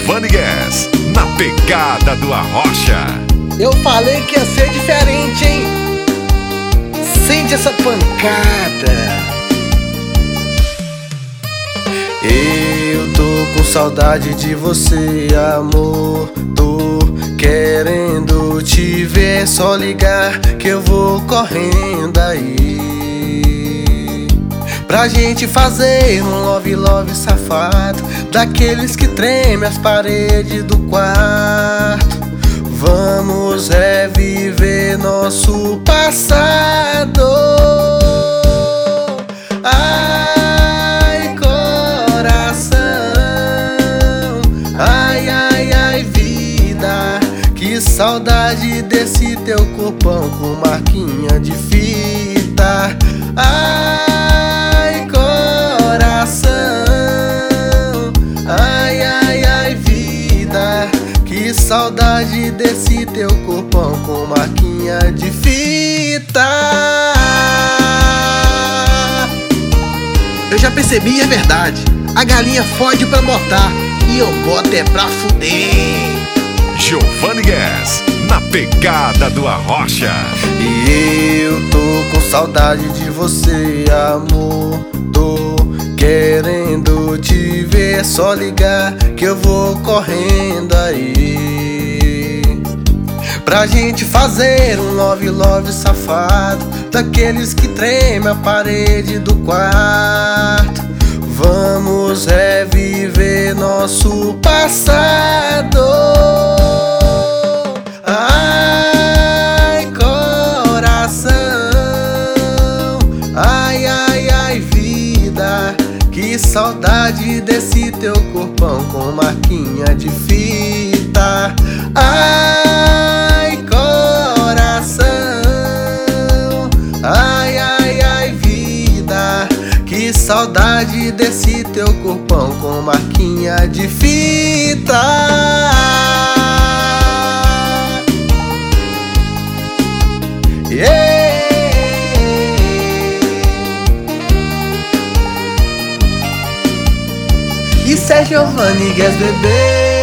Giovanni Guess, na pegada do Arrocha. Eu falei que ia ser diferente, hein? Sente essa pancada. Eu tô com saudade de você, amor. Tô querendo te ver, só ligar que eu vou correndo aí, pra gente fazer um love love safado, daqueles que treme as paredes do quarto. Vamos reviver nosso passado. Ai, coração, ai, ai, ai, vida, que saudade desse teu corpão com marquinha de fita. Ai, coração, ai, ai, ai, vida, que saudade desse teu corpão com marquinha de fita. Eu já percebi, é verdade. A galinha fode pra botar e eu boto é pra fuder. Giovanni Guess, na pegada do Arrocha. E eu tô com saudade de você, amor. Tô querendo te ver, só ligar que eu vou correndo aí, pra gente fazer um love love safado, daqueles que treme a parede do quarto. Vamos reviver nosso passado. Ai, coração, ai, ai, ai, vida, que saudade desse teu corpão com marquinha de fita. Ai, coração, ai, ai, ai, vida, que saudade desse teu corpão com marquinha de fita. Yeah. Isso é Giovanni Guess, bebê.